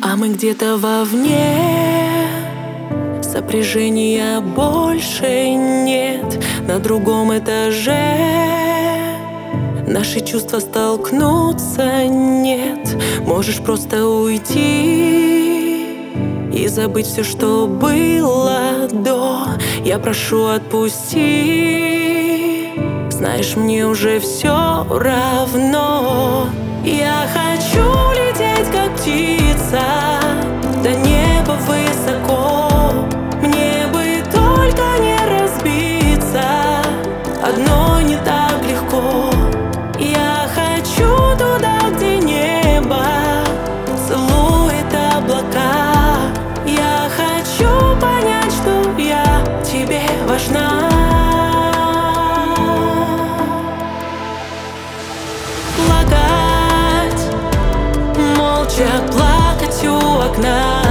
А мы где-то вовне, сопряжения больше нет. На другом этаже наши чувства столкнуться нет. Можешь просто уйти и забыть все, что было до. Я прошу, отпусти. Знаешь, мне уже все равно. Я хочу лететь, как птица, до неба высоко. Мне бы только не разбиться, одной не так легко. Я хочу туда, где небо целует облака. Я хочу понять, что я тебе важна. Плакать, молча плакать у окна.